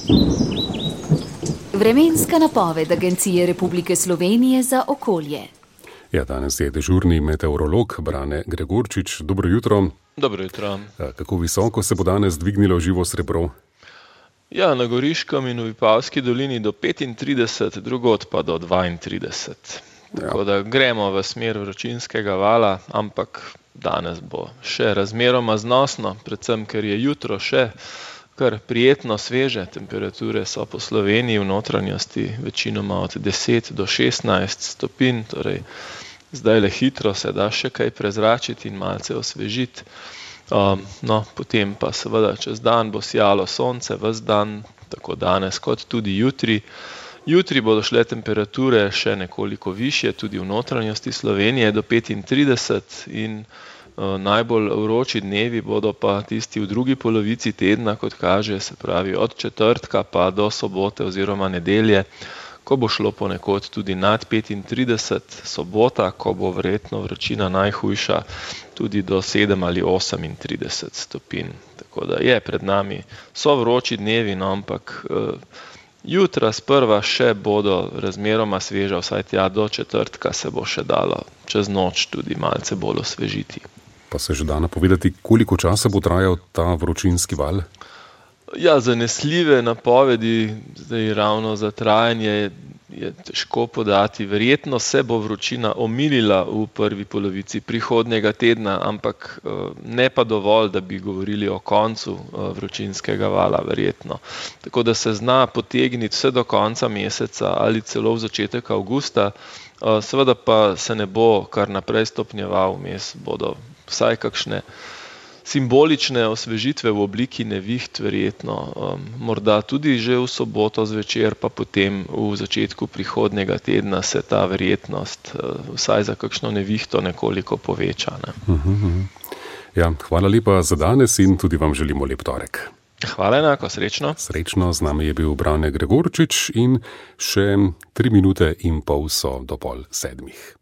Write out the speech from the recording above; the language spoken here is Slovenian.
Vremenska napoved Agencije Republike Slovenije za okolje. Ja, danes je dežurni meteorolog Brane Gregorčič. Dobro jutro. Dobro jutro. Kako visoko se bo danes dvignilo živo srebro? Ja, na Goriškem in v Vipavski dolini do 35, drugod pa do 32. Tako da gremo v smer vročinskega vala, ampak danes bo še razmeroma znosno, predvsem ker je jutro še kar prijetno sveže. Temperature so po Sloveniji v notranjosti večinoma od 10 do 16 stopinj, torej zdaj le hitro se da še kaj prezračiti in malce osvežiti. Potem pa seveda čez dan bo sijalo sonce ves dan, tako danes kot tudi jutri. Jutri bodo šle temperature še nekoliko višje, tudi v notranjosti Slovenije do 35 in najbolj vroči dnevi bodo pa tisti v drugi polovici tedna, kot kaže, se pravi od četrtka pa do sobote oziroma nedelje, ko bo šlo ponekod tudi nad 35, sobota, ko bo verjetno vročina najhujša, tudi do 7 ali 38 stopinj. Tako da je pred nami, so vroči dnevi, ampak jutra sprva še bodo razmeroma sveža, vsaj tja do četrtka se bo še dalo čez noč tudi malce bolj osvežiti. Pa se že da napovedati, koliko časa bo trajal ta vročinski val? Ja, zanesljive napovedi, zdaj ravno za trajanje je težko podati. Verjetno se bo vročina omilila v prvi polovici prihodnjega tedna, ampak ne pa dovolj, da bi govorili o koncu vročinskega vala, verjetno. Tako da se zna potegniti vse do konca meseca ali celo v začetek avgusta, seveda pa se ne bo kar naprej stopnjeval, vmes bodo vsaj kakšne simbolične osvežitve v obliki neviht, verjetno, morda tudi že v soboto zvečer, pa potem v začetku prihodnjega tedna se ta verjetnost vsaj za kakšno nevihto nekoliko poveča. Ja, hvala lepa za danes in tudi vam želimo lep torek. Hvala enako, srečno. Srečno, z nami je bil Brane Gregorčič in še 3 minute in pol so do 6:30.